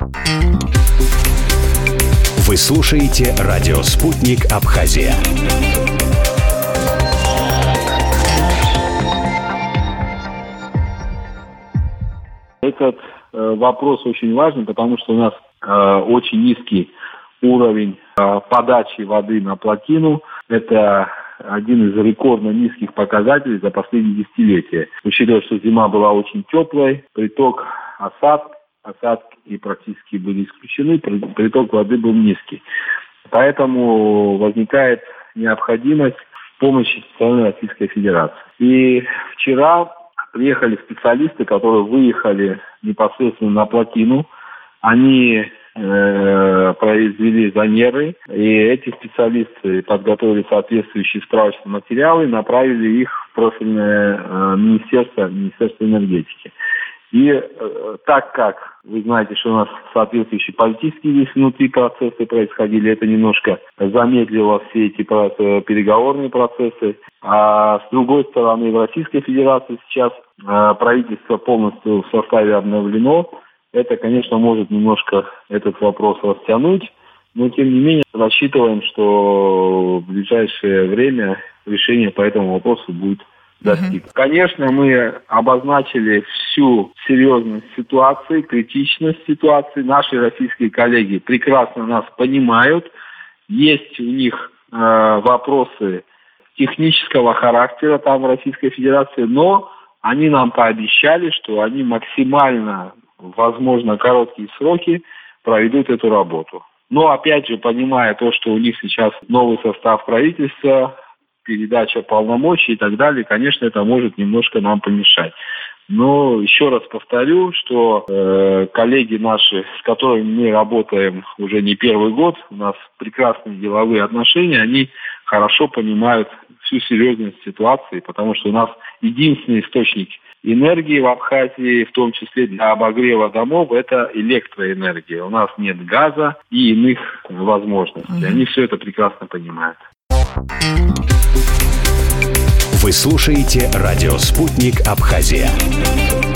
Вы слушаете радио «Спутник Абхазия». Этот вопрос очень важен, потому что у нас очень низкий уровень подачи воды на плотину. Это один из рекордно низких показателей за последние десятилетия. Учитывая, что зима была очень теплой, приток осадки практически были исключены, приток воды был низкий. Поэтому возникает необходимость в помощи со стороны Российской Федерации. И вчера приехали специалисты, которые выехали непосредственно на плотину. Они произвели замеры, и эти специалисты подготовили соответствующие справочные материалы и направили их в профильное Министерство энергетики. И так как вы знаете, что у нас соответствующие политические здесь внутри процессы происходили, это немножко замедлило все эти переговорные процессы. А с другой стороны, в Российской Федерации сейчас правительство полностью в составе обновлено. Это, конечно, может немножко этот вопрос растянуть, но, тем не менее, рассчитываем, что в ближайшее время решение по этому вопросу будет достигнуто. Конечно, мы обозначили всю серьезность ситуации, критичность ситуации. Наши российские коллеги прекрасно нас понимают. Есть у них вопросы технического характера там в Российской Федерации, но они нам пообещали, что они максимально, возможно, короткие сроки проведут эту работу. Но, опять же, понимая то, что у них сейчас новый состав правительства, передача полномочий и так далее, конечно, это может немножко нам помешать. Но еще раз повторю, что коллеги наши, с которыми мы работаем уже не первый год, у нас прекрасные деловые отношения, они хорошо понимают всю серьезность ситуации, потому что у нас единственный источник энергии в Абхазии, в том числе для обогрева домов, это электроэнергия. У нас нет газа и иных возможностей. Они все это прекрасно понимают. Вы слушаете радио «Спутник Абхазия».